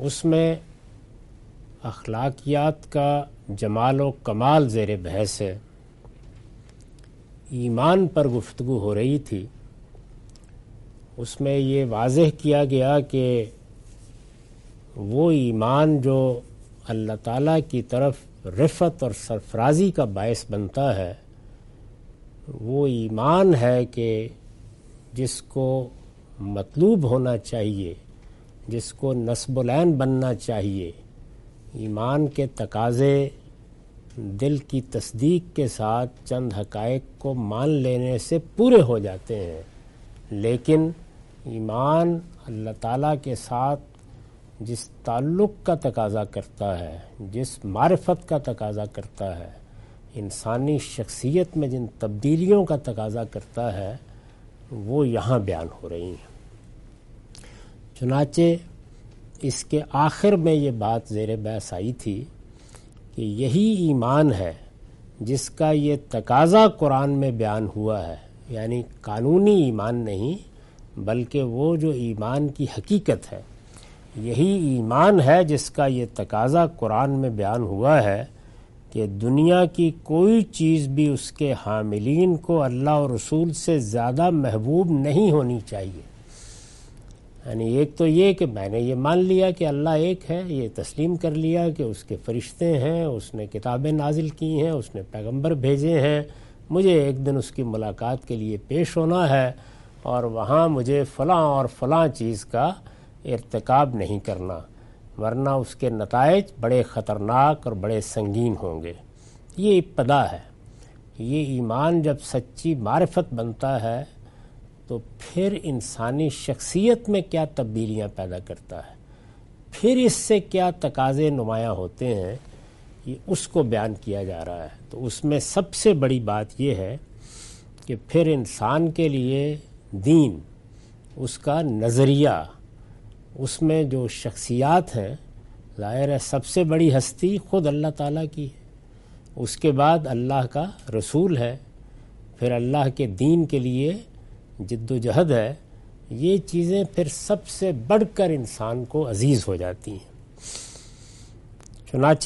اس میں اخلاقیات کا جمال و کمال زیر بحث ہے. ایمان پر گفتگو ہو رہی تھی. اس میں یہ واضح کیا گیا کہ وہ ایمان جو اللہ تعالیٰ کی طرف رفعت اور سرفرازی کا باعث بنتا ہے، وہ ایمان ہے کہ جس کو مطلوب ہونا چاہیے، جس کو نصب العین بننا چاہیے. ایمان کے تقاضے دل کی تصدیق کے ساتھ چند حقائق کو مان لینے سے پورے ہو جاتے ہیں، لیکن ایمان اللہ تعالیٰ کے ساتھ جس تعلق کا تقاضا کرتا ہے، جس معرفت کا تقاضا کرتا ہے، انسانی شخصیت میں جن تبدیلیوں کا تقاضا کرتا ہے، وہ یہاں بیان ہو رہی ہیں. چنانچہ اس کے آخر میں یہ بات زیر بحث آئی تھی کہ یہی ایمان ہے جس کا یہ تقاضا قرآن میں بیان ہوا ہے، یعنی قانونی ایمان نہیں بلکہ وہ جو ایمان کی حقیقت ہے، یہی ایمان ہے جس کا یہ تقاضا قرآن میں بیان ہوا ہے کہ دنیا کی کوئی چیز بھی اس کے حاملین کو اللہ اور رسول سے زیادہ محبوب نہیں ہونی چاہیے. یعنی ایک تو یہ کہ میں نے یہ مان لیا کہ اللہ ایک ہے، یہ تسلیم کر لیا کہ اس کے فرشتے ہیں، اس نے کتابیں نازل کی ہیں، اس نے پیغمبر بھیجے ہیں، مجھے ایک دن اس کی ملاقات کے لیے پیش ہونا ہے اور وہاں مجھے فلاں اور فلاں چیز کا ارتکاب نہیں کرنا، ورنہ اس کے نتائج بڑے خطرناک اور بڑے سنگین ہوں گے. یہ ابتدا ہے. یہ ایمان جب سچی معرفت بنتا ہے تو پھر انسانی شخصیت میں کیا تبدیلیاں پیدا کرتا ہے، پھر اس سے کیا تقاضے نمایاں ہوتے ہیں، یہ اس کو بیان کیا جا رہا ہے. تو اس میں سب سے بڑی بات یہ ہے کہ پھر انسان کے لیے دین، اس کا نظریہ، اس میں جو شخصیات ہیں، ظاہر ہے سب سے بڑی ہستی خود اللہ تعالیٰ کی ہے، اس کے بعد اللہ کا رسول ہے، پھر اللہ کے دین کے لیے جد و جہد ہے. یہ چیزیں پھر سب سے بڑھ کر انسان کو عزیز ہو جاتی ہیں. چنانچہ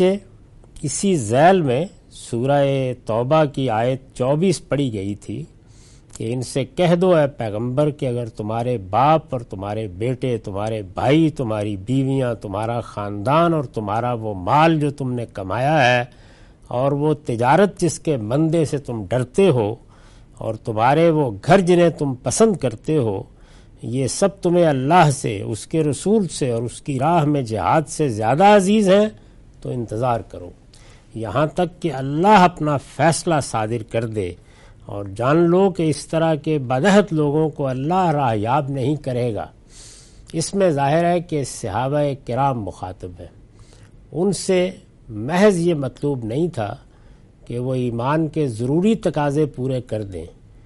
اسی ذیل میں سورہ توبہ کی آیت 24 پڑھی گئی تھی کہ ان سے کہہ دو اے پیغمبر کہ اگر تمہارے باپ اور تمہارے بیٹے، تمہارے بھائی، تمہاری بیویاں، تمہارا خاندان اور تمہارا وہ مال جو تم نے کمایا ہے اور وہ تجارت جس کے مندے سے تم ڈرتے ہو اور تمہارے وہ گھر جنہیں تم پسند کرتے ہو، یہ سب تمہیں اللہ سے، اس کے رسول سے اور اس کی راہ میں جہاد سے زیادہ عزیز ہیں تو انتظار کرو یہاں تک کہ اللہ اپنا فیصلہ صادر کر دے، اور جان لو کہ اس طرح کے بدعہد لوگوں کو اللہ راہ یاب نہیں کرے گا. اس میں ظاہر ہے کہ صحابہ کرام مخاطب ہیں. ان سے محض یہ مطلوب نہیں تھا کہ وہ ایمان کے ضروری تقاضے پورے کر دیں.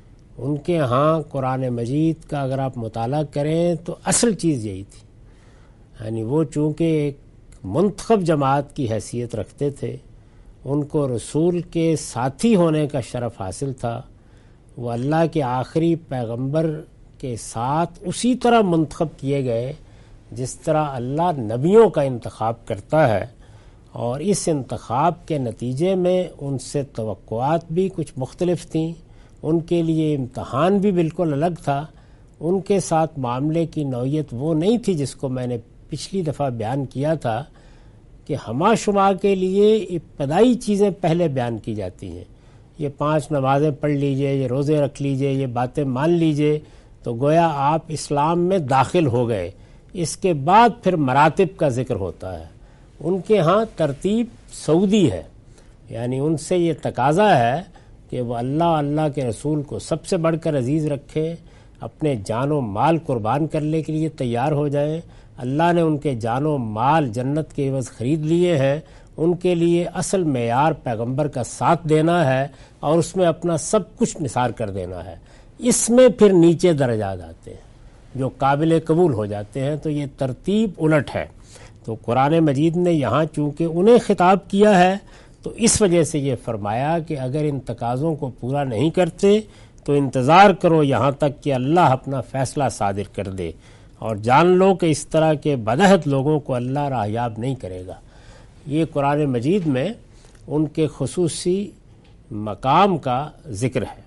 ان کے ہاں قرآن مجید کا اگر آپ مطالعہ کریں تو اصل چیز یہی تھی. یعنی وہ چونکہ ایک منتخب جماعت کی حیثیت رکھتے تھے، ان کو رسول کے ساتھی ہونے کا شرف حاصل تھا، وہ اللہ کے آخری پیغمبر کے ساتھ اسی طرح منتخب کیے گئے جس طرح اللہ نبیوں کا انتخاب کرتا ہے، اور اس انتخاب کے نتیجے میں ان سے توقعات بھی کچھ مختلف تھیں، ان کے لیے امتحان بھی بالکل الگ تھا. ان کے ساتھ معاملے کی نوعیت وہ نہیں تھی جس کو میں نے پچھلی دفعہ بیان کیا تھا کہ ہما شما کے لیے ابتدائی چیزیں پہلے بیان کی جاتی ہیں. یہ 5 نمازیں پڑھ لیجئے، یہ روزے رکھ لیجئے، یہ باتیں مان لیجئے تو گویا آپ اسلام میں داخل ہو گئے. اس کے بعد پھر مراتب کا ذکر ہوتا ہے. ان کے ہاں ترتیب سعودی ہے، یعنی ان سے یہ تقاضا ہے کہ وہ اللہ کے رسول کو سب سے بڑھ کر عزیز رکھیں، اپنے جان و مال قربان کرنے کے لیے تیار ہو جائیں. اللہ نے ان کے جان و مال جنت کے عوض خرید لیے ہیں. ان کے لیے اصل معیار پیغمبر کا ساتھ دینا ہے اور اس میں اپنا سب کچھ نثار کر دینا ہے. اس میں پھر نیچے درجات آتے ہیں جو قابل قبول ہو جاتے ہیں. تو یہ ترتیب الٹ ہے. تو قرآن مجید نے یہاں چونکہ انہیں خطاب کیا ہے تو اس وجہ سے یہ فرمایا کہ اگر ان تقاضوں کو پورا نہیں کرتے تو انتظار کرو یہاں تک کہ اللہ اپنا فیصلہ صادر کر دے. اور جان لو کہ اس طرح کے بدعہد لوگوں کو اللہ راہیاب نہیں کرے گا۔ یہ قرآن مجید میں ان کے خصوصی مقام کا ذکر ہے۔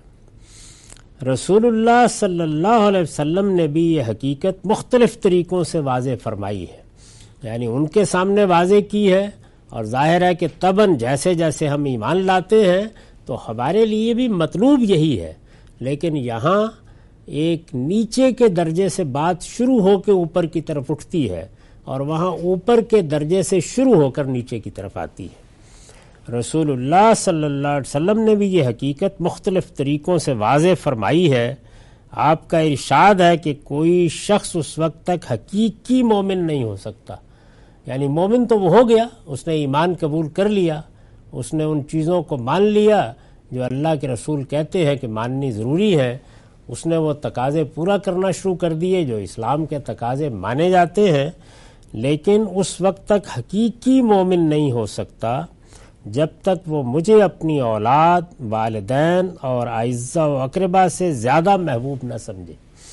رسول اللہ صلی اللہ علیہ وسلم نے بھی یہ حقیقت مختلف طریقوں سے واضح فرمائی ہے، یعنی ان کے سامنے واضح کی ہے، اور ظاہر ہے کہ طبعاً جیسے جیسے ہم ایمان لاتے ہیں تو ہمارے لیے بھی مطلوب یہی ہے، لیکن یہاں ایک نیچے کے درجے سے بات شروع ہو کے اوپر کی طرف اٹھتی ہے، اور وہاں اوپر کے درجے سے شروع ہو کر نیچے کی طرف آتی ہے۔ رسول اللہ صلی اللہ علیہ وسلم نے بھی یہ حقیقت مختلف طریقوں سے واضح فرمائی ہے۔ آپ کا ارشاد ہے کہ کوئی شخص اس وقت تک حقیقی مومن نہیں ہو سکتا، یعنی مومن تو وہ ہو گیا، اس نے ایمان قبول کر لیا، اس نے ان چیزوں کو مان لیا جو اللہ کے رسول کہتے ہیں کہ ماننی ضروری ہے، اس نے وہ تقاضے پورا کرنا شروع کر دیے جو اسلام کے تقاضے مانے جاتے ہیں، لیکن اس وقت تک حقیقی مومن نہیں ہو سکتا جب تک وہ مجھے اپنی اولاد، والدین اور اعزاء و اقربا سے زیادہ محبوب نہ سمجھے۔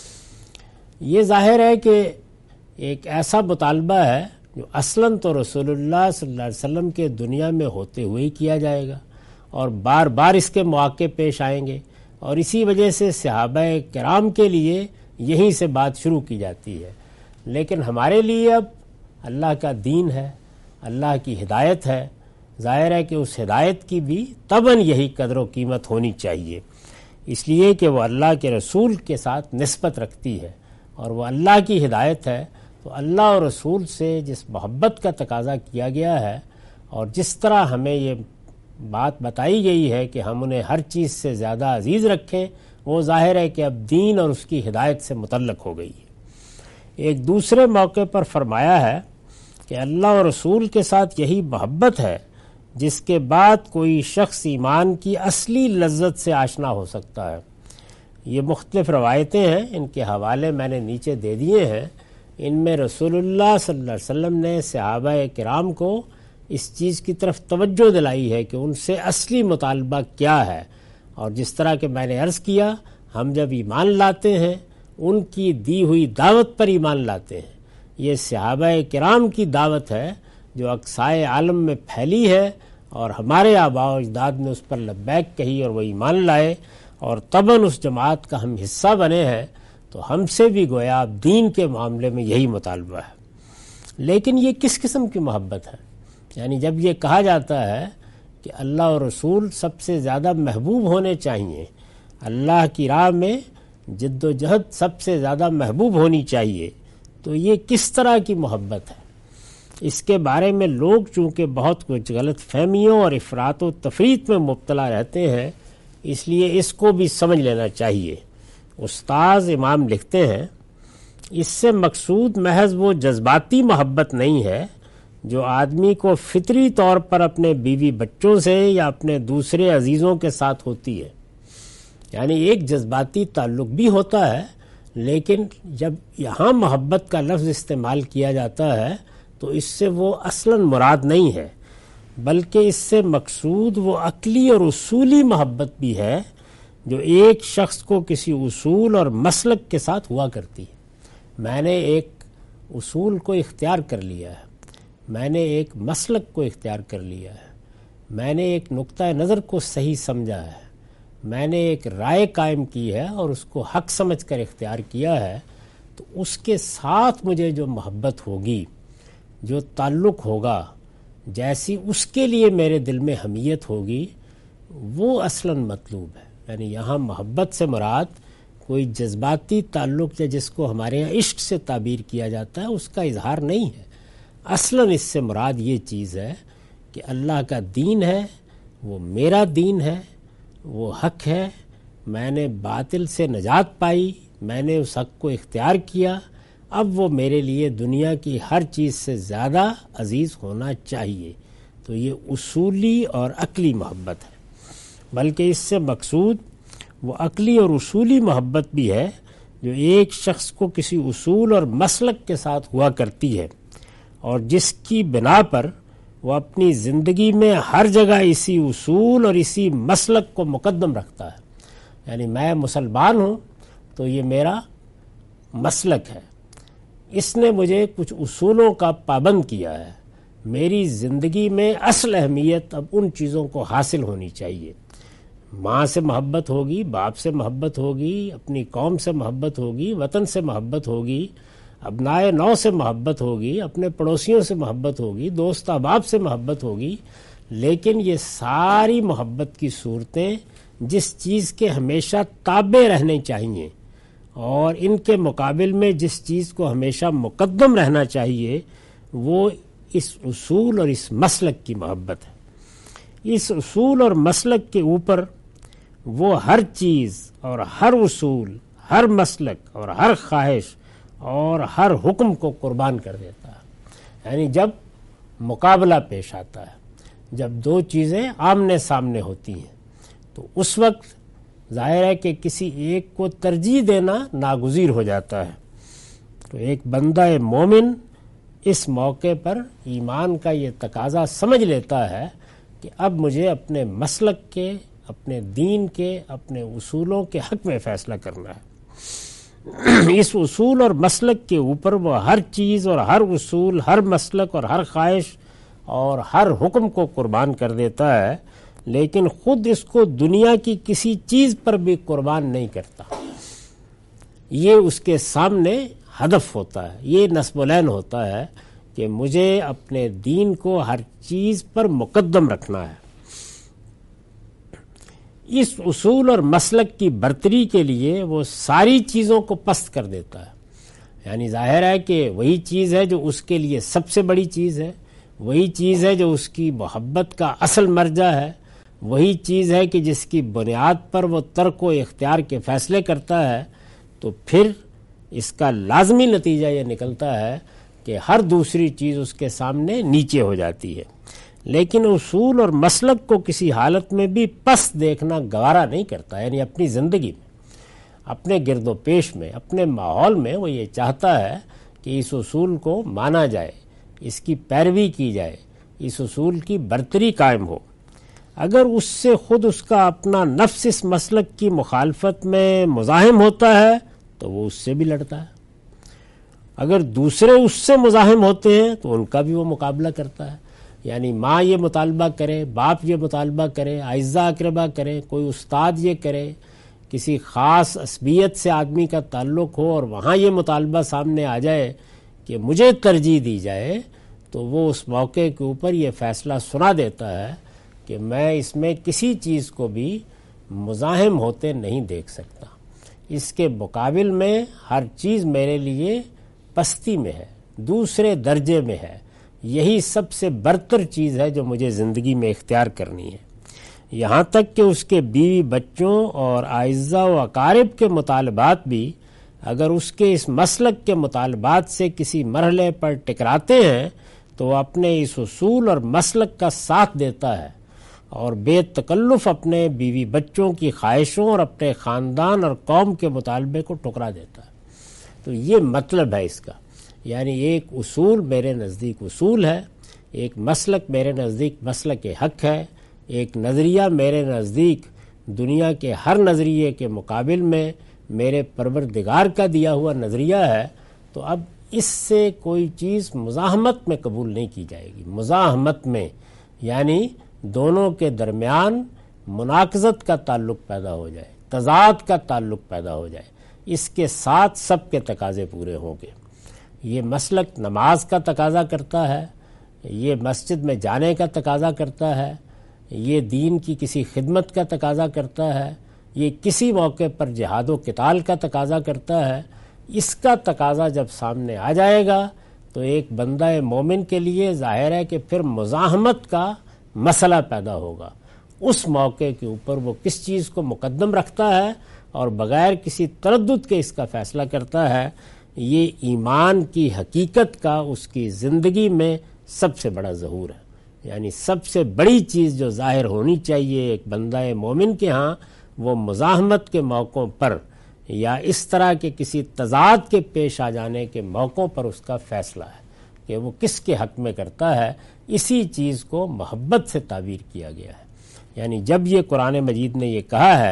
یہ ظاہر ہے کہ ایک ایسا مطالبہ ہے جو اصلاً تو رسول اللہ صلی اللہ علیہ وسلم کے دنیا میں ہوتے ہوئے ہی کیا جائے گا، اور بار بار اس کے مواقع پیش آئیں گے، اور اسی وجہ سے صحابہ کرام کے لیے یہیں سے بات شروع کی جاتی ہے۔ لیکن ہمارے لیے اب اللہ کا دین ہے، اللہ کی ہدایت ہے، ظاہر ہے کہ اس ہدایت کی بھی طبعاً یہی قدر و قیمت ہونی چاہیے، اس لیے کہ وہ اللہ کے رسول کے ساتھ نسبت رکھتی ہے، اور وہ اللہ کی ہدایت ہے، تو اللہ اور رسول سے جس محبت کا تقاضا کیا گیا ہے، اور جس طرح ہمیں یہ بات بتائی گئی ہے کہ ہم انہیں ہر چیز سے زیادہ عزیز رکھیں، وہ ظاہر ہے کہ اب دین اور اس کی ہدایت سے متعلق ہو گئی ہے۔ ایک دوسرے موقع پر فرمایا ہے کہ اللہ اور رسول کے ساتھ یہی محبت ہے جس کے بعد کوئی شخص ایمان کی اصلی لذت سے آشنا ہو سکتا ہے۔ یہ مختلف روایتیں ہیں، ان کے حوالے میں نے نیچے دے دیے ہیں۔ ان میں رسول اللہ صلی اللہ علیہ وسلم نے صحابہ کرام کو اس چیز کی طرف توجہ دلائی ہے کہ ان سے اصلی مطالبہ کیا ہے، اور جس طرح کہ میں نے عرض کیا، ہم جب ایمان لاتے ہیں ان کی دی ہوئی دعوت پر ایمان لاتے ہیں۔ یہ صحابہ کرام کی دعوت ہے جو اقصائے عالم میں پھیلی ہے، اور ہمارے آباء و اجداد نے اس پر لبیک کہی اور وہ ایمان لائے، اور طبعاً اس جماعت کا ہم حصہ بنے ہیں، تو ہم سے بھی گویا دین کے معاملے میں یہی مطالبہ ہے۔ لیکن یہ کس قسم کی محبت ہے؟ یعنی جب یہ کہا جاتا ہے کہ اللہ اور رسول سب سے زیادہ محبوب ہونے چاہیے، اللہ کی راہ میں جد و جہد سب سے زیادہ محبوب ہونی چاہیے، تو یہ کس طرح کی محبت ہے؟ اس کے بارے میں لوگ چونکہ بہت کچھ غلط فہمیوں اور افراط و تفریط میں مبتلا رہتے ہیں، اس لیے اس کو بھی سمجھ لینا چاہیے۔ استاذ امام لکھتے ہیں، اس سے مقصود محض وہ جذباتی محبت نہیں ہے جو آدمی کو فطری طور پر اپنے بیوی بچوں سے یا اپنے دوسرے عزیزوں کے ساتھ ہوتی ہے۔ یعنی ایک جذباتی تعلق بھی ہوتا ہے، لیکن جب یہاں محبت کا لفظ استعمال کیا جاتا ہے تو اس سے وہ اصلاً مراد نہیں ہے، بلکہ اس سے مقصود وہ عقلی اور اصولی محبت بھی ہے جو ایک شخص کو کسی اصول اور مسلک کے ساتھ ہوا کرتی ہے۔ میں نے ایک اصول کو اختیار کر لیا ہے، میں نے ایک مسلک کو اختیار کر لیا ہے، میں نے ایک نقطہ نظر کو صحیح سمجھا ہے، میں نے ایک رائے قائم کی ہے اور اس کو حق سمجھ کر اختیار کیا ہے، تو اس کے ساتھ مجھے جو محبت ہوگی، جو تعلق ہوگا، جیسی اس کے لیے میرے دل میں حمیت ہوگی، وہ اصلاً مطلوب ہے۔ یعنی یہاں محبت سے مراد کوئی جذباتی تعلق یا جس کو ہمارے یہاں عشق سے تعبیر کیا جاتا ہے اس کا اظہار نہیں ہے، اصلاً اس سے مراد یہ چیز ہے کہ اللہ کا دین ہے، وہ میرا دین ہے، وہ حق ہے، میں نے باطل سے نجات پائی، میں نے اس حق کو اختیار کیا، اب وہ میرے لیے دنیا کی ہر چیز سے زیادہ عزیز ہونا چاہیے۔ تو یہ اصولی اور عقلی محبت ہے، بلکہ اس سے مقصود وہ عقلی اور اصولی محبت بھی ہے جو ایک شخص کو کسی اصول اور مسلک کے ساتھ ہوا کرتی ہے، اور جس کی بنا پر وہ اپنی زندگی میں ہر جگہ اسی اصول اور اسی مسلک کو مقدم رکھتا ہے۔ یعنی میں مسلمان ہوں تو یہ میرا مسلک ہے، اس نے مجھے کچھ اصولوں کا پابند کیا ہے. میری زندگی میں اصل اہمیت اب ان چیزوں کو حاصل ہونی چاہیے. ماں سے محبت ہوگی، باپ سے محبت ہوگی، اپنی قوم سے محبت ہوگی، وطن سے محبت ہوگی، ابنائے نو سے محبت ہوگی، اپنے پڑوسیوں سے محبت ہوگی، دوست احباب سے محبت ہوگی. لیکن یہ ساری محبت کی صورتیں جس چیز کے ہمیشہ تابع رہنے چاہیے اور ان کے مقابل میں جس چیز کو ہمیشہ مقدم رہنا چاہیے، وہ اس اصول اور اس مسلک کی محبت ہے. اس اصول اور مسلک کے اوپر وہ ہر چیز اور ہر اصول، ہر مسلک اور ہر خواہش اور ہر حکم کو قربان کر دیتا ہے. یعنی جب مقابلہ پیش آتا ہے، جب دو چیزیں آمنے سامنے ہوتی ہیں، تو اس وقت ظاہر ہے کہ کسی ایک کو ترجیح دینا ناگزیر ہو جاتا ہے. تو ایک بندہ مومن اس موقع پر ایمان کا یہ تقاضا سمجھ لیتا ہے کہ اب مجھے اپنے مسلک کے، اپنے دین کے، اپنے اصولوں کے حق میں فیصلہ کرنا ہے. اس اصول اور مسلک کے اوپر وہ ہر چیز اور ہر اصول، ہر مسلک اور ہر خواہش اور ہر حکم کو قربان کر دیتا ہے، لیکن خود اس کو دنیا کی کسی چیز پر بھی قربان نہیں کرتا. یہ اس کے سامنے ہدف ہوتا ہے، یہ نصب العین ہوتا ہے کہ مجھے اپنے دین کو ہر چیز پر مقدم رکھنا ہے. اس اصول اور مسلک کی برتری کے لیے وہ ساری چیزوں کو پست کر دیتا ہے. یعنی ظاہر ہے کہ وہی چیز ہے جو اس کے لیے سب سے بڑی چیز ہے، وہی چیز ہے جو اس کی محبت کا اصل مرجع ہے، وہی چیز ہے کہ جس کی بنیاد پر وہ ترک و اختیار کے فیصلے کرتا ہے. تو پھر اس کا لازمی نتیجہ یہ نکلتا ہے کہ ہر دوسری چیز اس کے سامنے نیچے ہو جاتی ہے. لیکن اصول اور مسلک کو کسی حالت میں بھی پست دیکھنا گوارا نہیں کرتا. یعنی اپنی زندگی میں، اپنے گرد و پیش میں، اپنے ماحول میں وہ یہ چاہتا ہے کہ اس اصول کو مانا جائے، اس کی پیروی کی جائے، اس اصول کی برتری قائم ہو. اگر اس سے خود اس کا اپنا نفس اس مسلک کی مخالفت میں مزاحم ہوتا ہے تو وہ اس سے بھی لڑتا ہے. اگر دوسرے اس سے مزاحم ہوتے ہیں تو ان کا بھی وہ مقابلہ کرتا ہے. یعنی ماں یہ مطالبہ کرے، باپ یہ مطالبہ کرے، اعزاء اقربا کرے، کوئی استاد یہ کرے، کسی خاص عصبیت سے آدمی کا تعلق ہو اور وہاں یہ مطالبہ سامنے آ جائے کہ مجھے ترجیح دی جائے، تو وہ اس موقع کے اوپر یہ فیصلہ سنا دیتا ہے کہ میں اس میں کسی چیز کو بھی مزاحم ہوتے نہیں دیکھ سکتا. اس کے مقابل میں ہر چیز میرے لیے پستی میں ہے، دوسرے درجے میں ہے. یہی سب سے برتر چیز ہے جو مجھے زندگی میں اختیار کرنی ہے. یہاں تک کہ اس کے بیوی بچوں اور اعزاء و اقارب کے مطالبات بھی اگر اس کے اس مسلک کے مطالبات سے کسی مرحلے پر ٹکراتے ہیں تو وہ اپنے اس اصول اور مسلک کا ساتھ دیتا ہے اور بے تکلف اپنے بیوی بچوں کی خواہشوں اور اپنے خاندان اور قوم کے مطالبے کو ٹکرا دیتا ہے. تو یہ مطلب ہے اس کا. یعنی ایک اصول میرے نزدیک اصول ہے، ایک مسلک میرے نزدیک مسلک حق ہے، ایک نظریہ میرے نزدیک دنیا کے ہر نظریے کے مقابل میں میرے پروردگار کا دیا ہوا نظریہ ہے. تو اب اس سے کوئی چیز مزاحمت میں قبول نہیں کی جائے گی. مزاحمت میں یعنی دونوں کے درمیان مناقضت کا تعلق پیدا ہو جائے، تضاد کا تعلق پیدا ہو جائے. اس کے ساتھ سب کے تقاضے پورے ہوں گے. یہ مسلک نماز کا تقاضا کرتا ہے، یہ مسجد میں جانے کا تقاضا کرتا ہے، یہ دین کی کسی خدمت کا تقاضا کرتا ہے، یہ کسی موقع پر جہاد و قتال کا تقاضا کرتا ہے. اس کا تقاضا جب سامنے آ جائے گا تو ایک بندہ مومن کے لیے ظاہر ہے کہ پھر مزاحمت کا مسئلہ پیدا ہوگا. اس موقع کے اوپر وہ کس چیز کو مقدم رکھتا ہے اور بغیر کسی تردد کے اس کا فیصلہ کرتا ہے. یہ ایمان کی حقیقت کا اس کی زندگی میں سب سے بڑا ظہور ہے. یعنی سب سے بڑی چیز جو ظاہر ہونی چاہیے ایک بندہ مومن کے ہاں، وہ مزاحمت کے موقعوں پر یا اس طرح کے کسی تضاد کے پیش آ جانے کے موقعوں پر اس کا فیصلہ ہے کہ وہ کس کے حق میں کرتا ہے. اسی چیز کو محبت سے تعبیر کیا گیا ہے. یعنی جب یہ قرآن مجید نے یہ کہا ہے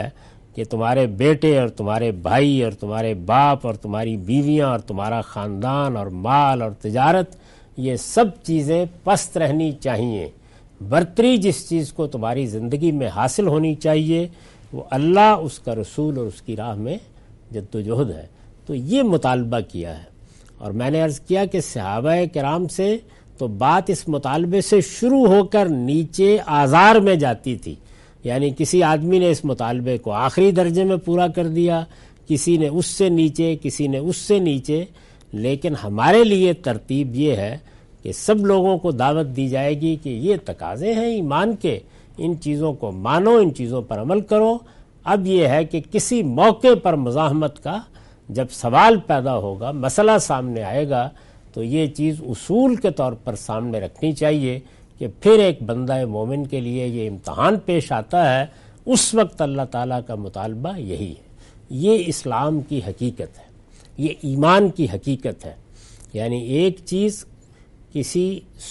کہ تمہارے بیٹے اور تمہارے بھائی اور تمہارے باپ اور تمہاری بیویاں اور تمہارا خاندان اور مال اور تجارت، یہ سب چیزیں پست رہنی چاہیے۔ برتری جس چیز کو تمہاری زندگی میں حاصل ہونی چاہیے وہ اللہ، اس کا رسول اور اس کی راہ میں جد و جہد ہے۔ تو یہ مطالبہ کیا ہے، اور میں نے عرض کیا کہ صحابہ کرام سے تو بات اس مطالبے سے شروع ہو کر نیچے آزار میں جاتی تھی، یعنی کسی آدمی نے اس مطالبے کو آخری درجے میں پورا کر دیا، کسی نے اس سے نیچے، کسی نے اس سے نیچے، لیکن ہمارے لیے ترتیب یہ ہے کہ سب لوگوں کو دعوت دی جائے گی کہ یہ تقاضے ہیں ایمان کے، ان چیزوں کو مانو، ان چیزوں پر عمل کرو۔ اب یہ ہے کہ کسی موقع پر مزاحمت کا جب سوال پیدا ہوگا، مسئلہ سامنے آئے گا، تو یہ چیز اصول کے طور پر سامنے رکھنی چاہیے کہ پھر ایک بندہ مومن کے لیے یہ امتحان پیش آتا ہے، اس وقت اللہ تعالیٰ کا مطالبہ یہی ہے۔ یہ اسلام کی حقیقت ہے، یہ ایمان کی حقیقت ہے۔ یعنی ایک چیز کسی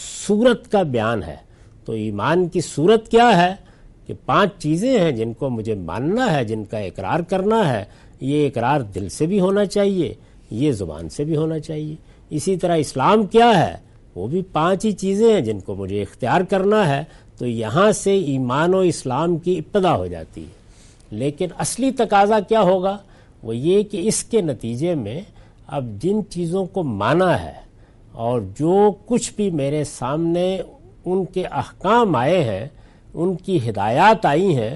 صورت کا بیان ہے، تو ایمان کی صورت کیا ہے کہ 5 چیزیں ہیں جن کو مجھے ماننا ہے، جن کا اقرار کرنا ہے۔ یہ اقرار دل سے بھی ہونا چاہیے، یہ زبان سے بھی ہونا چاہیے۔ اسی طرح اسلام کیا ہے، وہ بھی 5 ہی چیزیں ہیں جن کو مجھے اختیار کرنا ہے۔ تو یہاں سے ایمان و اسلام کی ابتدا ہو جاتی ہے۔ لیکن اصلی تقاضا کیا ہوگا، وہ یہ کہ اس کے نتیجے میں اب جن چیزوں کو مانا ہے اور جو کچھ بھی میرے سامنے ان کے احکام آئے ہیں، ان کی ہدایات آئی ہیں،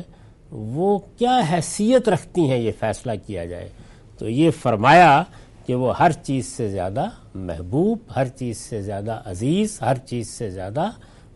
وہ کیا حیثیت رکھتی ہیں، یہ فیصلہ کیا جائے۔ تو یہ فرمایا کہ وہ ہر چیز سے زیادہ محبوب، ہر چیز سے زیادہ عزیز، ہر چیز سے زیادہ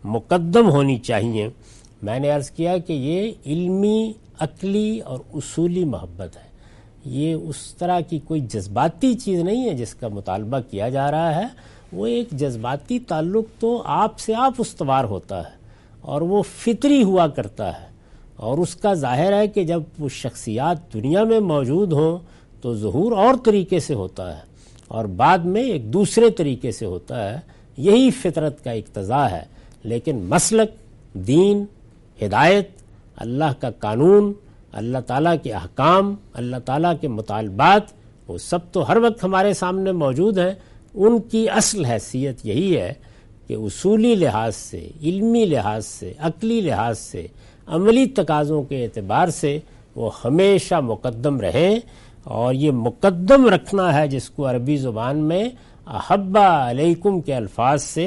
مقدم ہونی چاہیے۔ میں نے عرض کیا کہ یہ علمی، عقلی اور اصولی محبت ہے، یہ اس طرح کی کوئی جذباتی چیز نہیں ہے جس کا مطالبہ کیا جا رہا ہے۔ وہ ایک جذباتی تعلق تو آپ سے آپ استوار ہوتا ہے اور وہ فطری ہوا کرتا ہے، اور اس کا ظاہر ہے کہ جب وہ شخصیات دنیا میں موجود ہوں تو ظہور اور طریقے سے ہوتا ہے اور بعد میں ایک دوسرے طریقے سے ہوتا ہے۔ یہی فطرت کا اقتضا ہے۔ لیکن مسلک، دین، ہدایت، اللہ کا قانون، اللہ تعالیٰ کے احکام، اللہ تعالیٰ کے مطالبات، وہ سب تو ہر وقت ہمارے سامنے موجود ہیں۔ ان کی اصل حیثیت یہی ہے کہ اصولی لحاظ سے، علمی لحاظ سے، عقلی لحاظ سے، عملی تقاضوں کے اعتبار سے وہ ہمیشہ مقدم رہیں۔ اور یہ مقدم رکھنا ہے جس کو عربی زبان میں احبا علیکم کے الفاظ سے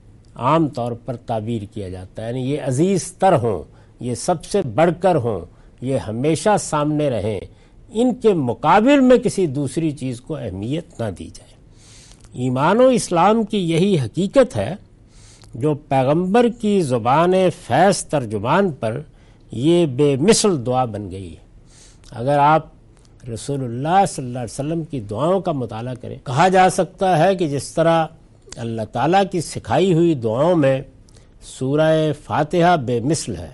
عام طور پر تعبیر کیا جاتا ہے، یعنی یہ عزیز تر ہوں، یہ سب سے بڑھ کر ہوں، یہ ہمیشہ سامنے رہیں، ان کے مقابل میں کسی دوسری چیز کو اہمیت نہ دی جائے۔ ایمان و اسلام کی یہی حقیقت ہے جو پیغمبر کی زبان فیض ترجمان پر یہ بے مثل دعا بن گئی ہے۔ اگر آپ رسول اللہ صلی اللہ علیہ وسلم کی دعاؤں کا مطالعہ کریں، کہا جا سکتا ہے کہ جس طرح اللہ تعالیٰ کی سکھائی ہوئی دعاؤں میں سورہ فاتحہ بے مثل ہے،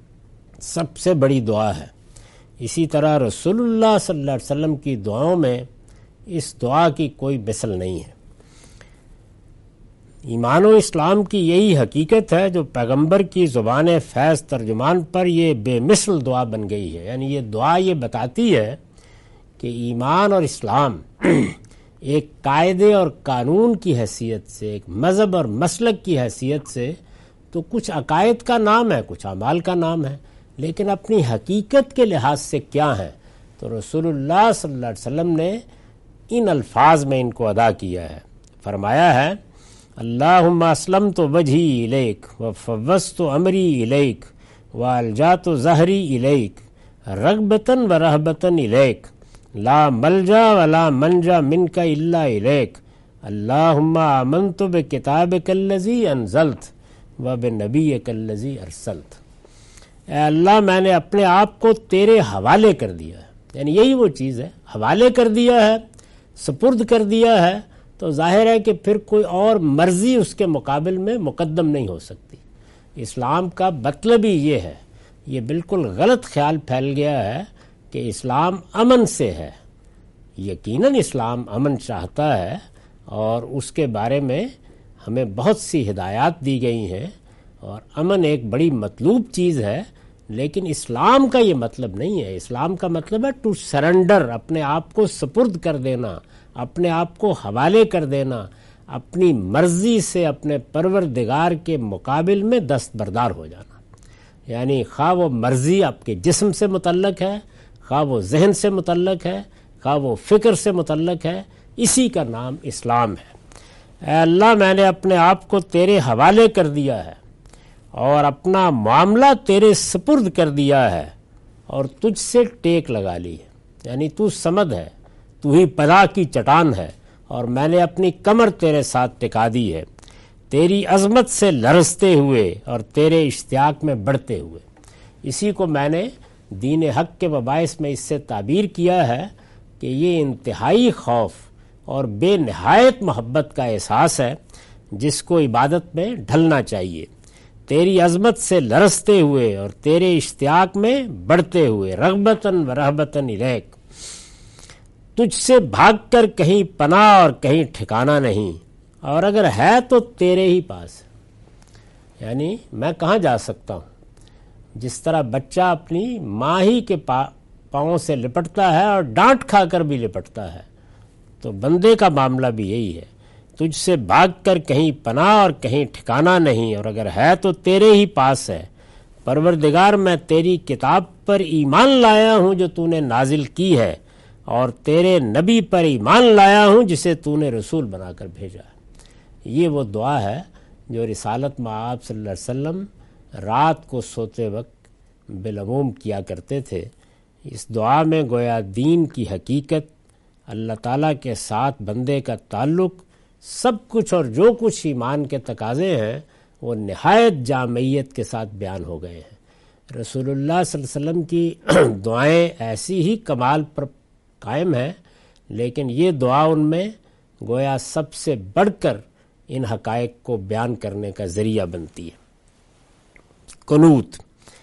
سب سے بڑی دعا ہے، اسی طرح رسول اللہ صلی اللہ علیہ وسلم کی دعاؤں میں اس دعا کی کوئی مثل نہیں ہے۔ ایمان و اسلام کی یہی حقیقت ہے جو پیغمبر کی زبان فیض ترجمان پر یہ بے مثل دعا بن گئی ہے۔ یعنی یہ دعا یہ بتاتی ہے کہ ایمان اور اسلام ایک قاعدے اور قانون کی حیثیت سے، ایک مذہب اور مسلک کی حیثیت سے تو کچھ عقائد کا نام ہے، کچھ اعمال کا نام ہے، لیکن اپنی حقیقت کے لحاظ سے کیا ہے؟ تو رسول اللہ صلی اللہ علیہ وسلم نے ان الفاظ میں ان کو ادا کیا ہے۔ فرمایا ہے اللہم اسلمت وجہی الیک وفوضت امری الیک والجات ظہری الیک رغبتاً و رہبتاً الیک لا ملجا ولا منجا منک الا الیک اللہم آمنت بکتابک الذی انزلت وبنبیک الذی ارسلت۔ اے اللہ، میں نے اپنے آپ کو تیرے حوالے کر دیا ہے، یعنی یہی وہ چیز ہے، حوالے کر دیا ہے، سپرد کر دیا ہے، تو ظاہر ہے کہ پھر کوئی اور مرضی اس کے مقابل میں مقدم نہیں ہو سکتی۔ اسلام کا مطلب ہی یہ ہے۔ یہ بالکل غلط خیال پھیل گیا ہے کہ اسلام امن سے ہے۔ یقیناً اسلام امن چاہتا ہے اور اس کے بارے میں ہمیں بہت سی ہدایات دی گئی ہیں، اور امن ایک بڑی مطلوب چیز ہے، لیکن اسلام کا یہ مطلب نہیں ہے. اسلام کا مطلب ہے ٹو سرنڈر، اپنے آپ کو سپرد کر دینا، اپنے آپ کو حوالے کر دینا، اپنی مرضی سے اپنے پروردگار کے مقابل میں دستبردار ہو جانا. یعنی خواہ وہ مرضی آپ کے جسم سے متعلق ہے، خواہ وہ ذہن سے متعلق ہے، خواہ وہ فکر سے متعلق ہے، اسی کا نام اسلام ہے. اے اللہ، میں نے اپنے آپ کو تیرے حوالے کر دیا ہے اور اپنا معاملہ تیرے سپرد کر دیا ہے اور تجھ سے ٹیک لگا لی ہے. یعنی تو صمد ہے، تو ہی پناہ کی چٹان ہے اور میں نے اپنی کمر تیرے ساتھ ٹکا دی ہے، تیری عظمت سے لرزتے ہوئے اور تیرے اشتیاق میں بڑھتے ہوئے. اسی کو میں نے دین حق کے مباحث میں اس سے تعبیر کیا ہے کہ یہ انتہائی خوف اور بے نہایت محبت کا احساس ہے جس کو عبادت میں ڈھلنا چاہیے. تیری عظمت سے لرزتے ہوئے اور تیرے اشتیاق میں بڑھتے ہوئے، رغبتاً و رہبتاً الیک، تجھ سے بھاگ کر کہیں پناہ اور کہیں ٹھکانہ نہیں، اور اگر ہے تو تیرے ہی پاس. یعنی میں کہاں جا سکتا ہوں؟ جس طرح بچہ اپنی ماں ہی کے پاؤں سے لپٹتا ہے اور ڈانٹ کھا کر بھی لپٹتا ہے، تو بندے کا معاملہ بھی یہی ہے. تجھ سے بھاگ کر کہیں پناہ اور کہیں ٹھکانہ نہیں، اور اگر ہے تو تیرے ہی پاس ہے. پروردگار، میں تیری کتاب پر ایمان لایا ہوں جو تو نے نازل کی ہے، اور تیرے نبی پر ایمان لایا ہوں جسے تو نے رسول بنا کر بھیجا ہے. یہ وہ دعا ہے جو رسالت مآب صلی اللہ علیہ وسلم رات کو سوتے وقت بالعموم کیا کرتے تھے. اس دعا میں گویا دین کی حقیقت، اللہ تعالیٰ کے ساتھ بندے کا تعلق، سب کچھ اور جو کچھ ایمان کے تقاضے ہیں وہ نہایت جامعیت کے ساتھ بیان ہو گئے ہیں. رسول اللہ صلی اللہ علیہ وسلم کی دعائیں ایسی ہی کمال پر قائم ہیں، لیکن یہ دعا ان میں گویا سب سے بڑھ کر ان حقائق کو بیان کرنے کا ذریعہ بنتی ہے. قنوت،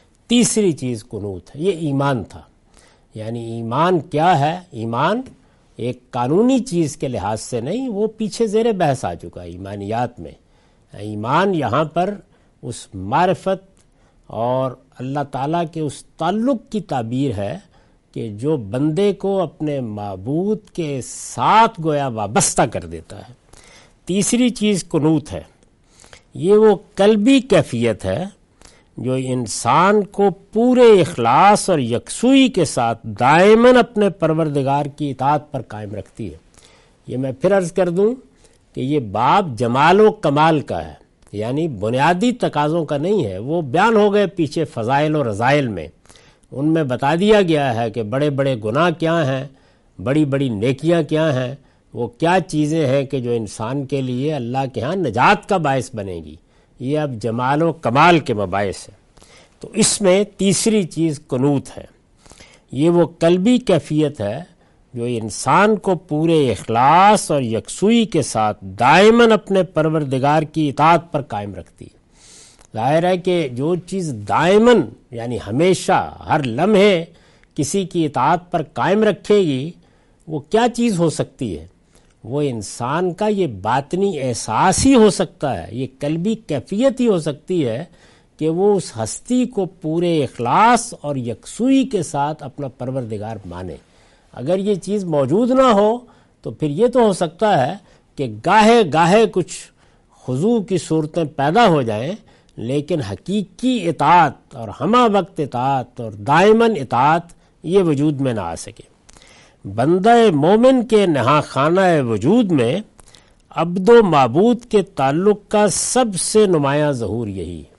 تیسری چیز قنوت ہے. یہ ایمان تھا. یعنی ایمان کیا ہے؟ ایمان ایک قانونی چیز کے لحاظ سے نہیں، وہ پیچھے زیر بحث آ چکا ہے ایمانیات میں. ایمان یہاں پر اس معرفت اور اللہ تعالیٰ کے اس تعلق کی تعبیر ہے کہ جو بندے کو اپنے معبود کے ساتھ گویا وابستہ کر دیتا ہے. تیسری چیز قنوت ہے. یہ وہ قلبی کیفیت ہے جو انسان کو پورے اخلاص اور یکسوئی کے ساتھ دائماً اپنے پروردگار کی اطاعت پر قائم رکھتی ہے. یہ میں پھر عرض کر دوں کہ یہ باب جمال و کمال کا ہے، یعنی بنیادی تقاضوں کا نہیں ہے. وہ بیان ہو گئے پیچھے فضائل و رذائل میں، ان میں بتا دیا گیا ہے کہ بڑے بڑے گناہ کیا ہیں، بڑی بڑی نیکیاں کیا ہیں، وہ کیا چیزیں ہیں کہ جو انسان کے لیے اللہ کے ہاں نجات کا باعث بنے گی. یہ اب جمال و کمال کے مباحث ہیں. تو اس میں تیسری چیز قنوت ہے. یہ وہ قلبی کیفیت ہے جو انسان کو پورے اخلاص اور یکسوئی کے ساتھ دائماً اپنے پروردگار کی اطاعت پر قائم رکھتی ہے. ظاہر ہے کہ جو چیز دائماً یعنی ہمیشہ ہر لمحے کسی کی اطاعت پر قائم رکھے گی، وہ کیا چیز ہو سکتی ہے؟ وہ انسان کا یہ باطنی احساس ہی ہو سکتا ہے، یہ قلبی کیفیت ہی ہو سکتی ہے کہ وہ اس ہستی کو پورے اخلاص اور یکسوئی کے ساتھ اپنا پروردگار مانے. اگر یہ چیز موجود نہ ہو تو پھر یہ تو ہو سکتا ہے کہ گاہے گاہے کچھ خضوع کی صورتیں پیدا ہو جائیں، لیکن حقیقی اطاعت اور ہمہ وقت اطاعت اور دائماً اطاعت یہ وجود میں نہ آ سکے. بندہ مومن کے نہا خانہ وجود میں عبد و معبود کے تعلق کا سب سے نمایاں ظہور یہی ہے.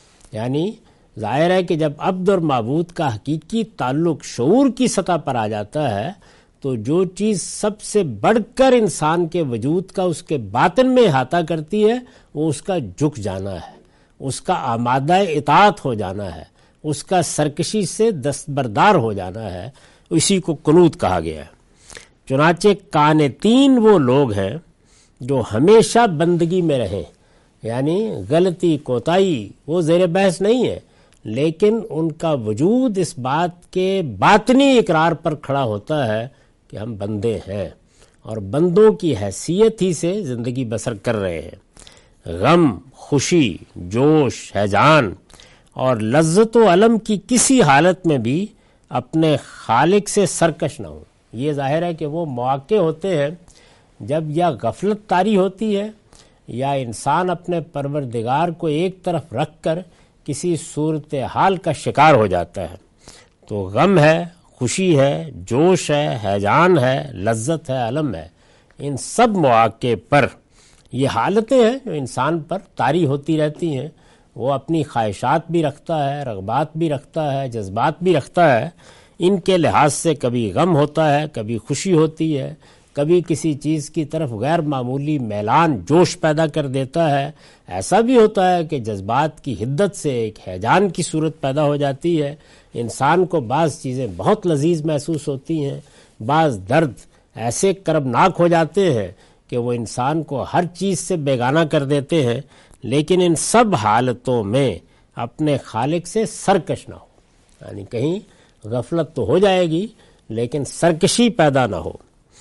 یعنی ظاہر ہے کہ جب عبد اور معبود کا حقیقی تعلق شعور کی سطح پر آ جاتا ہے تو جو چیز سب سے بڑھ کر انسان کے وجود کا اس کے باطن میں احاطہ کرتی ہے وہ اس کا جھک جانا ہے، اس کا آمادہ اطاعت ہو جانا ہے، اس کا سرکشی سے دستبردار ہو جانا ہے. اسی کو قنوت کہا گیا ہے. چنانچہ قانتین وہ لوگ ہیں جو ہمیشہ بندگی میں رہیں. یعنی غلطی کوتاہی وہ زیر بحث نہیں ہے، لیکن ان کا وجود اس بات کے باطنی اقرار پر کھڑا ہوتا ہے کہ ہم بندے ہیں اور بندوں کی حیثیت ہی سے زندگی بسر کر رہے ہیں. غم، خوشی، جوش، ہیجان اور لذت و علم کی کسی حالت میں بھی اپنے خالق سے سرکش نہ ہوں۔ یہ ظاہر ہے کہ وہ مواقع ہوتے ہیں جب یا غفلت طاری ہوتی ہے یا انسان اپنے پروردگار کو ایک طرف رکھ کر کسی صورتحال کا شکار ہو جاتا ہے۔ تو غم ہے، خوشی ہے، جوش ہے، ہیجان ہے، لذت ہے، علم ہے، ان سب مواقع پر یہ حالتیں ہیں جو انسان پر طاری ہوتی رہتی ہیں۔ وہ اپنی خواہشات بھی رکھتا ہے، رغبات بھی رکھتا ہے، جذبات بھی رکھتا ہے۔ ان کے لحاظ سے کبھی غم ہوتا ہے، کبھی خوشی ہوتی ہے، کبھی کسی چیز کی طرف غیر معمولی میلان جوش پیدا کر دیتا ہے۔ ایسا بھی ہوتا ہے کہ جذبات کی حدت سے ایک ہیجان کی صورت پیدا ہو جاتی ہے۔ انسان کو بعض چیزیں بہت لذیذ محسوس ہوتی ہیں، بعض درد ایسے کربناک ہو جاتے ہیں کہ وہ انسان کو ہر چیز سے بیگانہ کر دیتے ہیں، لیکن ان سب حالتوں میں اپنے خالق سے سرکش نہ ہو، یعنی کہیں غفلت تو ہو جائے گی لیکن سرکشی پیدا نہ ہو۔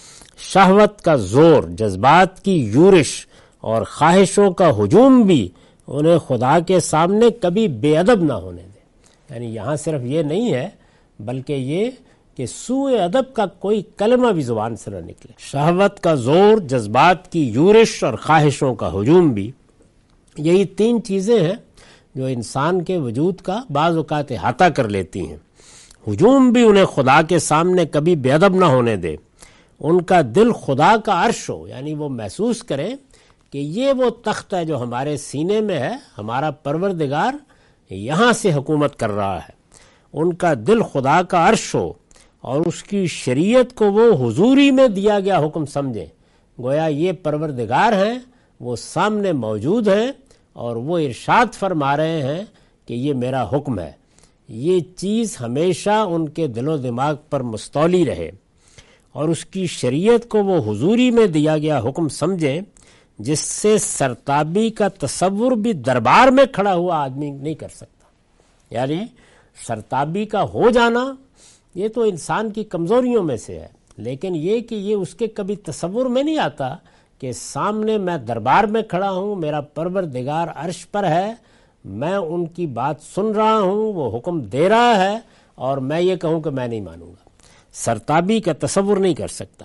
شہوت کا زور، جذبات کی یورش اور خواہشوں کا ہجوم بھی انہیں خدا کے سامنے کبھی بے ادب نہ ہونے دے۔ یعنی یہاں صرف یہ نہیں ہے بلکہ یہ کہ سوء ادب کا کوئی کلمہ بھی زبان سے نہ نکلے۔ شہوت کا زور، جذبات کی یورش اور خواہشوں کا ہجوم بھی، یہی تین چیزیں ہیں جو انسان کے وجود کا بعض اوقات احاطہ کر لیتی ہیں۔ ہجوم بھی انہیں خدا کے سامنے کبھی بے ادب نہ ہونے دے۔ ان کا دل خدا کا عرش ہو، یعنی وہ محسوس کریں کہ یہ وہ تخت ہے جو ہمارے سینے میں ہے، ہمارا پروردگار یہاں سے حکومت کر رہا ہے۔ ان کا دل خدا کا عرش ہو اور اس کی شریعت کو وہ حضوری میں دیا گیا حکم سمجھیں، گویا یہ پروردگار ہیں، وہ سامنے موجود ہیں اور وہ ارشاد فرما رہے ہیں کہ یہ میرا حکم ہے۔ یہ چیز ہمیشہ ان کے دل و دماغ پر مستولی رہے اور اس کی شریعت کو وہ حضوری میں دیا گیا حکم سمجھیں، جس سے سرتابی کا تصور بھی دربار میں کھڑا ہوا آدمی نہیں کر سکتا۔ یعنی سرتابی کا ہو جانا یہ تو انسان کی کمزوریوں میں سے ہے، لیکن یہ کہ یہ اس کے کبھی تصور میں نہیں آتا کہ سامنے میں دربار میں کھڑا ہوں، میرا پروردگار عرش پر ہے، میں ان کی بات سن رہا ہوں، وہ حکم دے رہا ہے اور میں یہ کہوں کہ میں نہیں مانوں گا۔ سرتابی کا تصور نہیں کر سکتا۔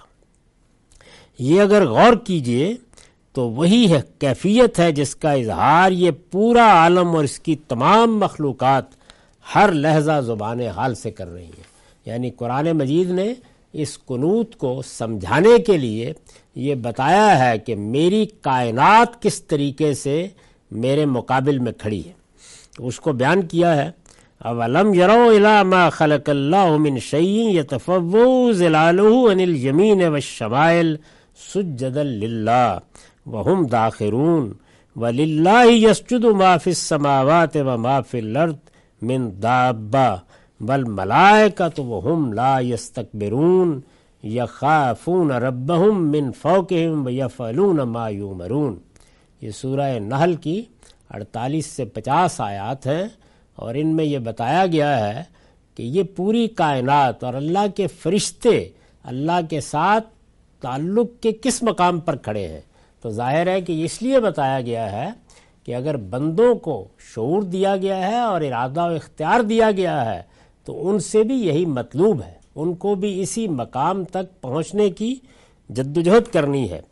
یہ اگر غور کیجئے تو وہی ہے کیفیت ہے جس کا اظہار یہ پورا عالم اور اس کی تمام مخلوقات ہر لحظہ زبان حال سے کر رہی ہیں۔ یعنی قرآن مجید نے اس قنوت کو سمجھانے کے لیے یہ بتایا ہے کہ میری کائنات کس طریقے سے میرے مقابل میں کھڑی ہے۔ اس کو بیان کیا ہے، اولم یروا الی ما خلق اللہ من شیء یتفوّأ ظلالہ عن الیمین والشمائل سجدا للہ وہم داخرون وللہ یسجد ما فی السماوات وما فی الارض من دابہ والملائکۃ وہم لا یستکبرون یخافون ربہم من فوقہم ویفعلون ما یؤمرون۔ یہ سورہ نحل کی 48 سے 50 آیات ہیں اور ان میں یہ بتایا گیا ہے کہ یہ پوری کائنات اور اللہ کے فرشتے اللہ کے ساتھ تعلق کے کس مقام پر کھڑے ہیں۔ تو ظاہر ہے کہ اس لیے بتایا گیا ہے کہ اگر بندوں کو شعور دیا گیا ہے اور ارادہ و اختیار دیا گیا ہے تو ان سے بھی یہی مطلوب ہے، ان کو بھی اسی مقام تک پہنچنے کی جدوجہد کرنی ہے۔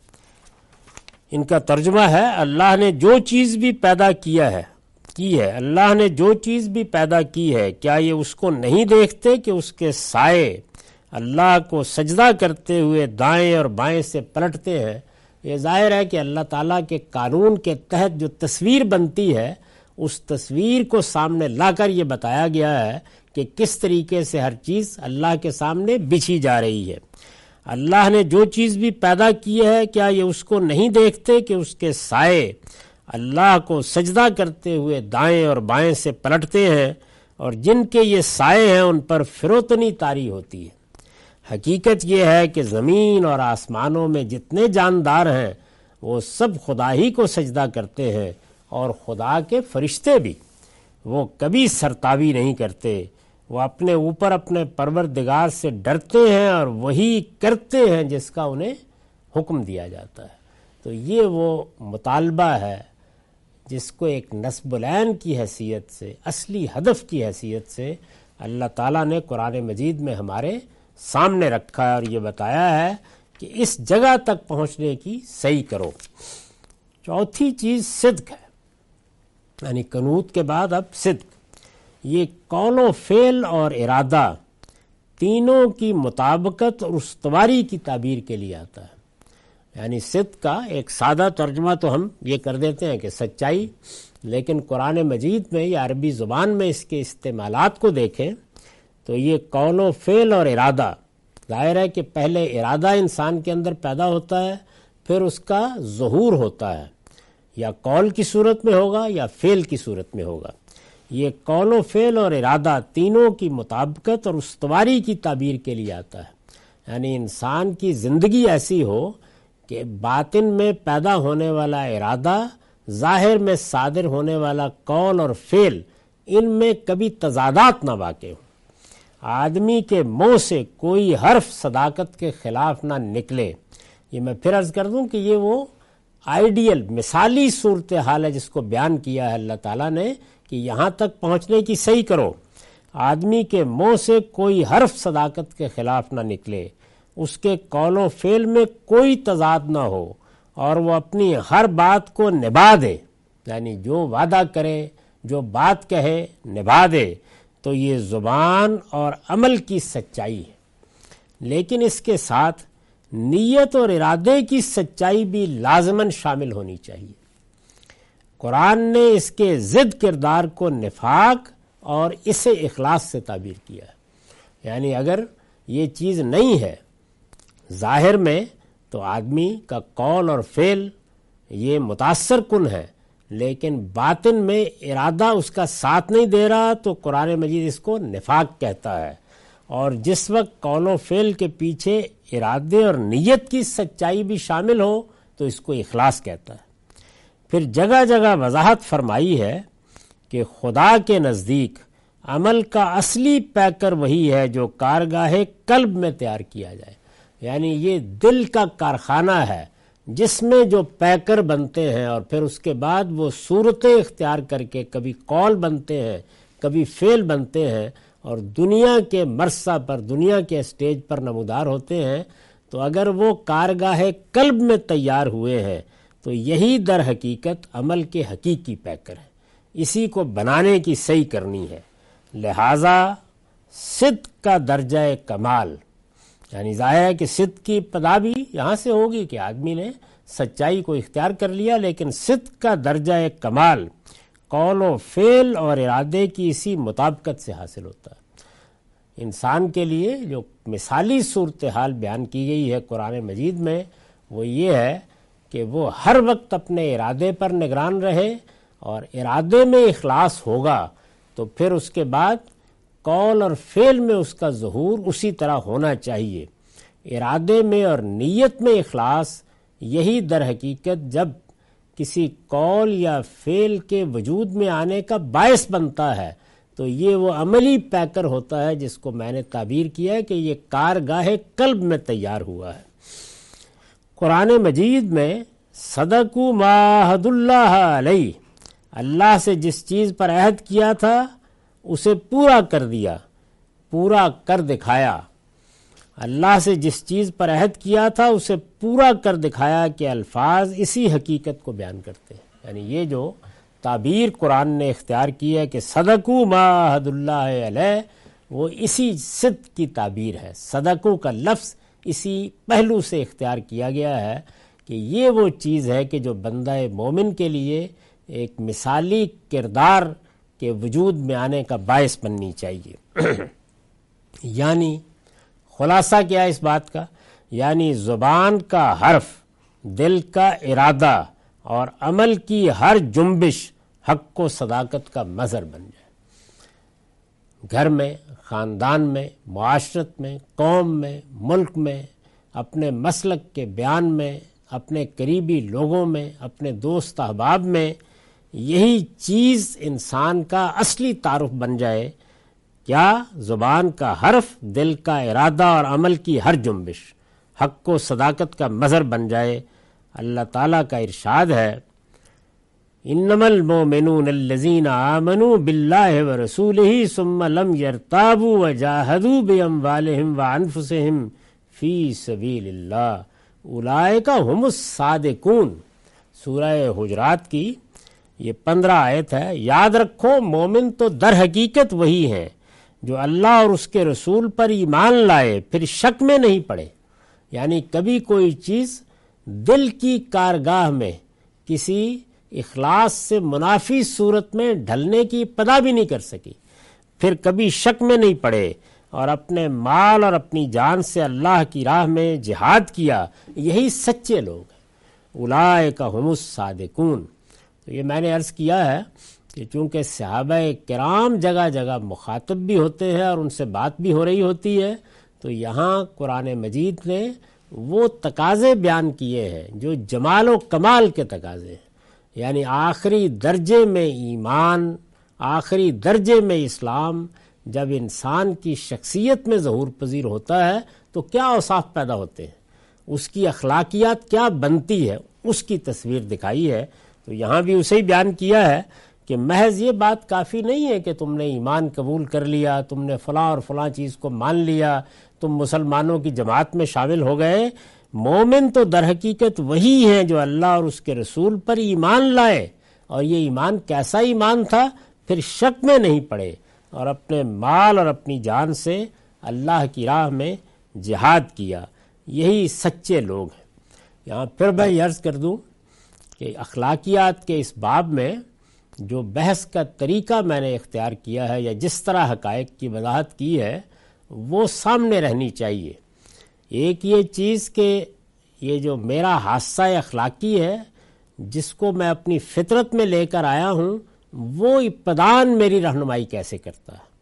ان کا ترجمہ ہے، اللہ نے جو چیز بھی پیدا کی ہے اللہ نے جو چیز بھی پیدا کی ہے، کیا یہ اس کو نہیں دیکھتے کہ اس کے سائے اللہ کو سجدہ کرتے ہوئے دائیں اور بائیں سے پلٹتے ہیں۔ یہ ظاہر ہے کہ اللہ تعالیٰ کے قانون کے تحت جو تصویر بنتی ہے اس تصویر کو سامنے لا کر یہ بتایا گیا ہے کہ کس طریقے سے ہر چیز اللہ کے سامنے بچھی جا رہی ہے۔ اللہ نے جو چیز بھی پیدا کی ہے، کیا یہ اس کو نہیں دیکھتے کہ اس کے سائے اللہ کو سجدہ کرتے ہوئے دائیں اور بائیں سے پلٹتے ہیں، اور جن کے یہ سائے ہیں ان پر فروتنی طاری ہوتی ہے۔ حقیقت یہ ہے کہ زمین اور آسمانوں میں جتنے جاندار ہیں وہ سب خدا ہی کو سجدہ کرتے ہیں، اور خدا کے فرشتے بھی، وہ کبھی سرتابی نہیں کرتے، وہ اپنے اوپر اپنے پروردگار سے ڈرتے ہیں اور وہی کرتے ہیں جس کا انہیں حکم دیا جاتا ہے۔ تو یہ وہ مطالبہ ہے جس کو ایک نصب العین کی حیثیت سے، اصلی ہدف کی حیثیت سے اللہ تعالیٰ نے قرآن مجید میں ہمارے سامنے رکھا ہے اور یہ بتایا ہے کہ اس جگہ تک پہنچنے کی صحیح کرو۔ چوتھی چیز صدق ہے، یعنی قنوت کے بعد اب صدق، یہ قول و فعل اور ارادہ تینوں کی مطابقت اور استواری کی تعبیر کے لیے آتا ہے۔ یعنی صدق کا ایک سادہ ترجمہ تو ہم یہ کر دیتے ہیں کہ سچائی، لیکن قرآن مجید میں یا عربی زبان میں اس کے استعمالات کو دیکھیں تو یہ قول و فعل اور ارادہ، ظاہر ہے کہ پہلے ارادہ انسان کے اندر پیدا ہوتا ہے، پھر اس کا ظہور ہوتا ہے، یا قول کی صورت میں ہوگا یا فعل کی صورت میں ہوگا۔ یہ قول و فعل اور ارادہ تینوں کی مطابقت اور استواری کی تعبیر کے لیے آتا ہے، یعنی انسان کی زندگی ایسی ہو کہ باطن میں پیدا ہونے والا ارادہ، ظاہر میں صادر ہونے والا قول اور فعل، ان میں کبھی تضادات نہ واقع ہو، آدمی کے منہ سے کوئی حرف صداقت کے خلاف نہ نکلے۔ یہ میں پھر عرض کر دوں کہ یہ وہ آئیڈیل مثالی صورتحال ہے جس کو بیان کیا ہے اللہ تعالیٰ نے کہ یہاں تک پہنچنے کی صحیح کرو، آدمی کے منہ سے کوئی حرف صداقت کے خلاف نہ نکلے، اس کے قول و فعل میں کوئی تضاد نہ ہو، اور وہ اپنی ہر بات کو نبھا دے، یعنی جو وعدہ کرے، جو بات کہے، نبھا دے، تو یہ زبان اور عمل کی سچائی ہے۔ لیکن اس کے ساتھ نیت اور ارادے کی سچائی بھی لازماً شامل ہونی چاہیے۔ قرآن نے اس کے ضد کردار کو نفاق اور اسے اخلاص سے تعبیر کیا ہے، یعنی اگر یہ چیز نہیں ہے ظاہر میں تو آدمی کا قول اور فعل یہ متاثر کن ہے، لیکن باطن میں ارادہ اس کا ساتھ نہیں دے رہا تو قرآن مجید اس کو نفاق کہتا ہے، اور جس وقت قول و فعل کے پیچھے ارادے اور نیت کی سچائی بھی شامل ہو تو اس کو اخلاص کہتا ہے۔ پھر جگہ جگہ وضاحت فرمائی ہے کہ خدا کے نزدیک عمل کا اصلی پیکر وہی ہے جو کارگاہ قلب میں تیار کیا جائے، یعنی یہ دل کا کارخانہ ہے جس میں جو پیکر بنتے ہیں اور پھر اس کے بعد وہ صورتیں اختیار کر کے کبھی قول بنتے ہیں، کبھی فعل بنتے ہیں، اور دنیا کے مرصع پر، دنیا کے اسٹیج پر نمودار ہوتے ہیں۔ تو اگر وہ کارگاہ قلب میں تیار ہوئے ہیں تو یہی در حقیقت عمل کے حقیقی پیکر ہے، اسی کو بنانے کی صحیح کرنی ہے۔ لہذا صدق کا درجہ کمال، یعنی ظاہر ہے کہ صدق کی ابتدا بھی یہاں سے ہوگی کہ آدمی نے سچائی کو اختیار کر لیا، لیکن صدق کا درجہ کمال قول و فعل اور ارادے کی اسی مطابقت سے حاصل ہوتا ہے۔ انسان کے لیے جو مثالی صورتحال بیان کی گئی ہے قرآن مجید میں وہ یہ ہے کہ وہ ہر وقت اپنے ارادے پر نگران رہے، اور ارادے میں اخلاص ہوگا تو پھر اس کے بعد قول اور فعل میں اس کا ظہور اسی طرح ہونا چاہیے۔ ارادے میں اور نیت میں اخلاص یہی در حقیقت جب کسی قول یا فعل کے وجود میں آنے کا باعث بنتا ہے تو یہ وہ عملی پیکر ہوتا ہے جس کو میں نے تعبیر کیا ہے کہ یہ کارگاہ قلب میں تیار ہوا ہے۔ قرآن مجید میں صدقوا ما عاہد اللہ علیہ، اللہ سے جس چیز پر عہد کیا تھا اسے پورا کر دیا، پورا کر دکھایا۔ اللہ سے جس چیز پر عہد کیا تھا اسے پورا کر دکھایا کہ الفاظ اسی حقیقت کو بیان کرتے ہیں، یعنی یہ جو تعبیر قرآن نے اختیار کی ہے کہ صدقوا ما عاہد اللہ علیہ، وہ اسی صدق کی تعبیر ہے۔ صدقوا کا لفظ اسی پہلو سے اختیار کیا گیا ہے کہ یہ وہ چیز ہے کہ جو بندہ مومن کے لیے ایک مثالی کردار کے وجود میں آنے کا باعث بننی چاہیے۔ یعنی خلاصہ کیا اس بات کا؟ یعنی زبان کا حرف، دل کا ارادہ اور عمل کی ہر جنبش حق و صداقت کا مظہر بن جائے۔ گھر میں، خاندان میں، معاشرت میں، قوم میں، ملک میں، اپنے مسلک کے بیان میں، اپنے قریبی لوگوں میں، اپنے دوست احباب میں یہی چیز انسان کا اصلی تعارف بن جائے۔ کیا؟ زبان کا حرف، دل کا ارادہ اور عمل کی ہر جنبش حق و صداقت کا مظہر بن جائے۔ اللہ تعالیٰ کا ارشاد ہے انما المؤمنون الذین آمنوا باللہ ورسولہ ثم لم یرتابوا وجاہدوا باموالہم وانفسہم فی سبیل اللہ اولئک ھم الصادقون۔ سورہ حجرات کی یہ 15 آیت ہے۔ یاد رکھو مومن تو در حقیقت وہی ہیں جو اللہ اور اس کے رسول پر ایمان لائے پھر شک میں نہیں پڑے، یعنی کبھی کوئی چیز دل کی کارگاہ میں کسی اخلاص سے منافی صورت میں ڈھلنے کی ابتدا بھی نہیں کر سکی، پھر کبھی شک میں نہیں پڑے اور اپنے مال اور اپنی جان سے اللہ کی راہ میں جہاد کیا، یہی سچے لوگ ہیں۔ اولئک ھم الصادقون۔ تو یہ میں نے عرض کیا ہے کہ چونکہ صحابہ کرام جگہ جگہ مخاطب بھی ہوتے ہیں اور ان سے بات بھی ہو رہی ہوتی ہے، تو یہاں قرآن مجید نے وہ تقاضے بیان کیے ہیں جو جمال و کمال کے تقاضے ہیں، یعنی آخری درجے میں ایمان، آخری درجے میں اسلام جب انسان کی شخصیت میں ظہور پذیر ہوتا ہے تو کیا اوصاف پیدا ہوتے ہیں، اس کی اخلاقیات کیا بنتی ہے، اس کی تصویر دکھائی ہے۔ تو یہاں بھی اسے ہی بیان کیا ہے کہ محض یہ بات کافی نہیں ہے کہ تم نے ایمان قبول کر لیا، تم نے فلاں اور فلاں چیز کو مان لیا، تم مسلمانوں کی جماعت میں شامل ہو گئے۔ مومن تو در حقیقت وہی ہیں جو اللہ اور اس کے رسول پر ایمان لائے، اور یہ ایمان کیسا ایمان تھا، پھر شک میں نہیں پڑے اور اپنے مال اور اپنی جان سے اللہ کی راہ میں جہاد کیا، یہی سچے لوگ ہیں۔ یہاں پھر میں یہ عرض کر دوں کہ اخلاقیات کے اس باب میں جو بحث کا طریقہ میں نے اختیار کیا ہے یا جس طرح حقائق کی وضاحت کی ہے وہ سامنے رہنی چاہیے۔ ایک یہ چیز کہ یہ جو میرا حادثہ اخلاقی ہے جس کو میں اپنی فطرت میں لے کر آیا ہوں، وہ ابتداً میری رہنمائی کیسے کرتا ہے،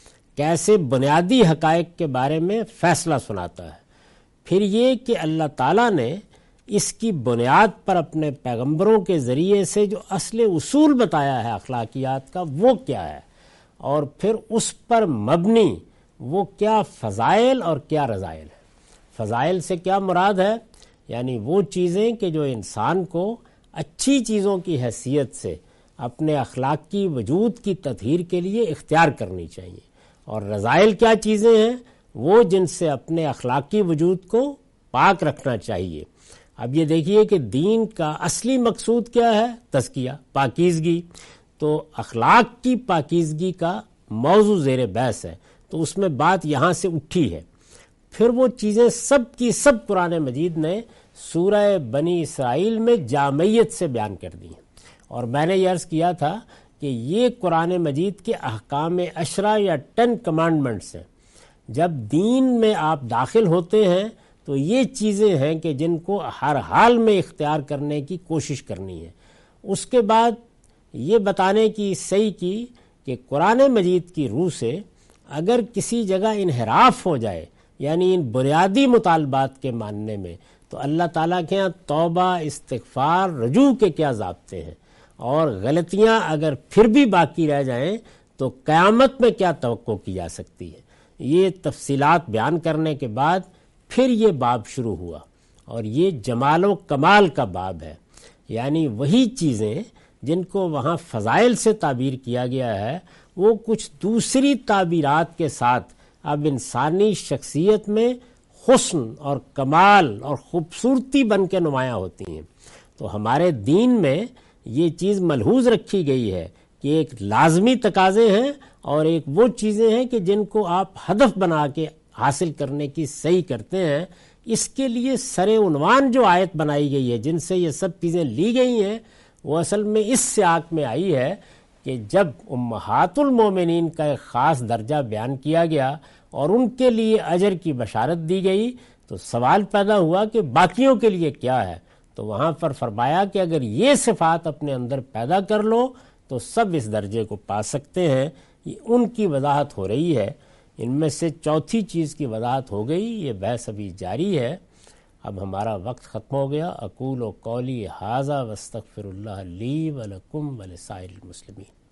کیسے بنیادی حقائق کے بارے میں فیصلہ سناتا ہے۔ پھر یہ کہ اللہ تعالیٰ نے اس کی بنیاد پر اپنے پیغمبروں کے ذریعے سے جو اصل اصول بتایا ہے اخلاقیات کا وہ کیا ہے، اور پھر اس پر مبنی وہ کیا فضائل اور کیا رذائل ہے۔ فضائل سے کیا مراد ہے؟ یعنی وہ چیزیں کہ جو انسان کو اچھی چیزوں کی حیثیت سے اپنے اخلاقی وجود کی تطہیر کے لیے اختیار کرنی چاہیے، اور رذائل کیا چیزیں ہیں؟ وہ جن سے اپنے اخلاقی وجود کو پاک رکھنا چاہیے۔ اب یہ دیکھیے کہ دین کا اصلی مقصود کیا ہے؟ تزکیہ، پاکیزگی۔ تو اخلاق کی پاکیزگی کا موضوع زیر بحث ہے، تو اس میں بات یہاں سے اٹھی ہے۔ پھر وہ چیزیں سب کی سب قرآن مجید نے سورہ بنی اسرائیل میں جامعیت سے بیان کر دی ہیں، اور میں نے یہ عرض کیا تھا کہ یہ قرآن مجید کے احکام 10 یا 10 کمانڈمنٹس ہیں۔ جب دین میں آپ داخل ہوتے ہیں تو یہ چیزیں ہیں کہ جن کو ہر حال میں اختیار کرنے کی کوشش کرنی ہے۔ اس کے بعد یہ بتانے کی صحیح کی کہ قرآن مجید کی روح سے اگر کسی جگہ انحراف ہو جائے، یعنی ان بنیادی مطالبات کے ماننے میں، تو اللہ تعالیٰ کے ہاں توبہ، استغفار، رجوع کے کیا ضابطے ہیں، اور غلطیاں اگر پھر بھی باقی رہ جائیں تو قیامت میں کیا توقع کی جا سکتی ہے۔ یہ تفصیلات بیان کرنے کے بعد پھر یہ باب شروع ہوا، اور یہ جمال و کمال کا باب ہے، یعنی وہی چیزیں جن کو وہاں فضائل سے تعبیر کیا گیا ہے وہ کچھ دوسری تعبیرات کے ساتھ اب انسانی شخصیت میں حسن اور کمال اور خوبصورتی بن کے نمایاں ہوتی ہیں۔ تو ہمارے دین میں یہ چیز ملحوظ رکھی گئی ہے کہ ایک لازمی تقاضے ہیں اور ایک وہ چیزیں ہیں کہ جن کو آپ ہدف بنا کے حاصل کرنے کی صحیح کرتے ہیں۔ اس کے لیے سر عنوان جو آیت بنائی گئی ہے جن سے یہ سب چیزیں لی گئی ہیں وہ اصل میں اس سیاق میں آئی ہے کہ جب امہات المومنین کا ایک خاص درجہ بیان کیا گیا اور ان کے لیے اجر کی بشارت دی گئی تو سوال پیدا ہوا کہ باقیوں کے لیے کیا ہے۔ تو وہاں پر فرمایا کہ اگر یہ صفات اپنے اندر پیدا کر لو تو سب اس درجے کو پا سکتے ہیں۔ یہ ان کی وضاحت ہو رہی ہے۔ ان میں سے چوتھی چیز کی وضاحت ہو گئی، یہ بحث ابھی جاری ہے۔ اب ہمارا وقت ختم ہو گیا۔ اقول و قولی ھذا واستغفر اللہ لی ولکم ولسائر المسلمین۔